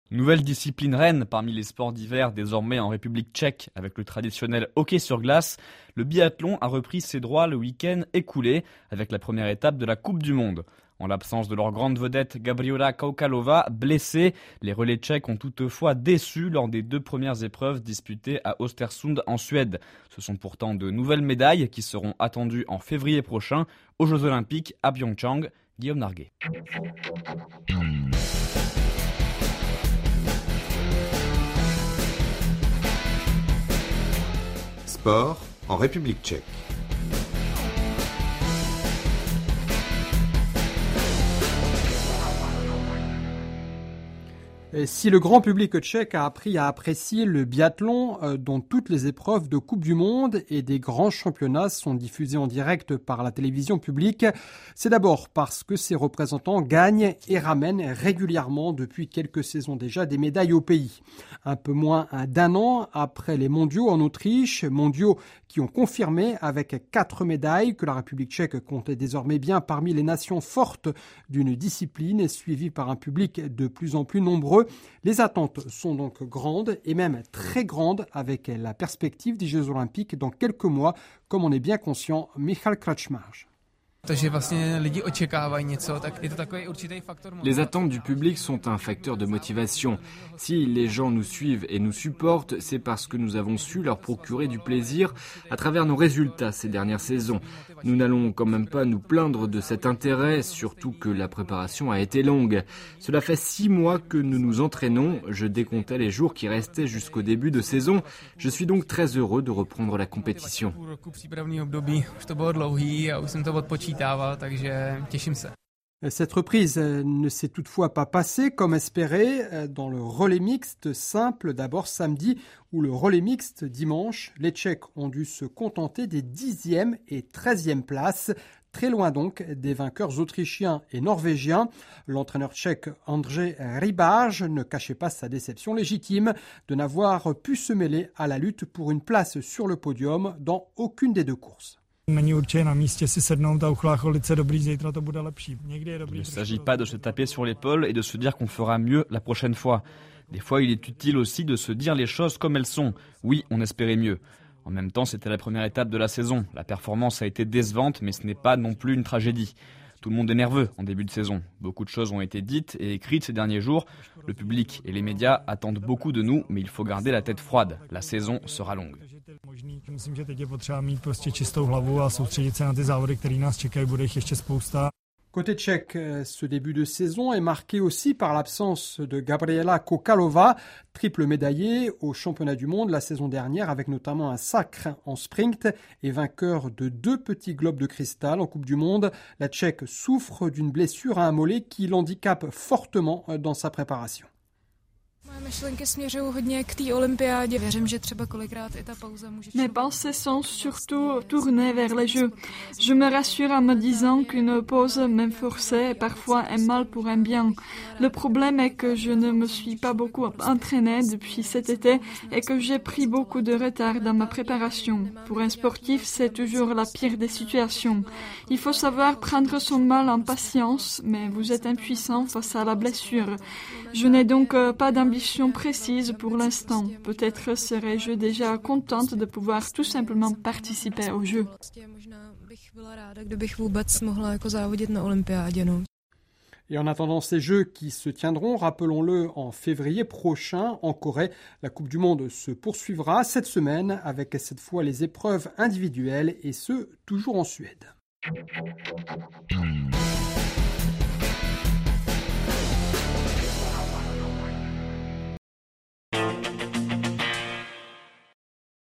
Nouvelle discipline reine parmi les sports d'hiver désormais en République tchèque avec le traditionnel hockey sur glace. Le biathlon a repris ses droits le week-end écoulé avec la première étape de la Coupe du Monde. En l'absence de leur grande vedette Gabriela Kaukalova, blessée, les relais tchèques ont toutefois déçu lors des 2 premières épreuves disputées à Östersund en Suède. Ce sont pourtant de nouvelles médailles qui seront attendues en février prochain aux Jeux Olympiques à Pyeongchang. Guillaume Narguet. Sport en République tchèque. Et si le grand public tchèque a appris à apprécier le biathlon, dont toutes les épreuves de Coupe du Monde et des grands championnats sont diffusées en direct par la télévision publique, c'est d'abord parce que ses représentants gagnent et ramènent régulièrement depuis quelques saisons déjà des médailles au pays. Un peu moins d'1 an après les mondiaux en Autriche, mondiaux qui ont confirmé avec 4 médailles que la République tchèque comptait désormais bien parmi les nations fortes d'une discipline suivie par un public de plus en plus nombreux. Les attentes sont donc grandes et même très grandes avec la perspective des Jeux Olympiques dans quelques mois, comme on est bien conscient, Michal Krčmář. Les attentes du public sont un facteur de motivation. Si les gens nous suivent et nous supportent, c'est parce que nous avons su leur procurer du plaisir à travers nos résultats ces dernières saisons. Nous n'allons quand même pas nous plaindre de cet intérêt, surtout que la préparation a été longue. Cela fait 6 mois que nous nous entraînons. Je décomptais les jours qui restaient jusqu'au début de saison. Je suis donc très heureux de reprendre la compétition. Cette reprise ne s'est toutefois pas passée comme espéré dans le relais mixte simple d'abord samedi ou le relais mixte dimanche. Les Tchèques ont dû se contenter des 10e et 13e places, très loin donc des vainqueurs autrichiens et norvégiens. L'entraîneur tchèque Andrej Rybář ne cachait pas sa déception légitime de n'avoir pu se mêler à la lutte pour une place sur le podium dans aucune des 2 courses. Il ne s'agit pas de se taper sur l'épaule et de se dire qu'on fera mieux la prochaine fois. Des fois, il est utile aussi de se dire les choses comme elles sont. Oui, on espérait mieux. En même temps, c'était la première étape de la saison. La performance a été décevante, mais ce n'est pas non plus une tragédie. Tout le monde est nerveux en début de saison. Beaucoup de choses ont été dites et écrites ces derniers jours. Le public et les médias attendent beaucoup de nous, mais il faut garder la tête froide. La saison sera longue. Côté tchèque, ce début de saison est marqué aussi par l'absence de Gabriela Kaukalova, triple médaillée au championnat du monde la saison dernière avec notamment un sacre en sprint et vainqueur de 2 petits globes de cristal en Coupe du Monde. La Tchèque souffre d'une blessure à un mollet qui l'handicape fortement dans sa préparation. Mes pensées sont surtout tournées vers les Jeux. Je me rassure en me disant qu'une pause, même forcée, est parfois un mal pour un bien. Le problème est que je ne me suis pas beaucoup entraînée depuis cet été et que j'ai pris beaucoup de retard dans ma préparation. Pour un sportif, c'est toujours la pire des situations. Il faut savoir prendre son mal en patience, mais vous êtes impuissant face à la blessure. Je n'ai donc pas d'ambition précise pour l'instant. Peut-être serais-je déjà contente de pouvoir tout simplement participer aux Jeux. Et en attendant ces Jeux qui se tiendront, rappelons-le, en février prochain en Corée, la Coupe du Monde se poursuivra cette semaine avec cette fois les épreuves individuelles et ce, toujours en Suède.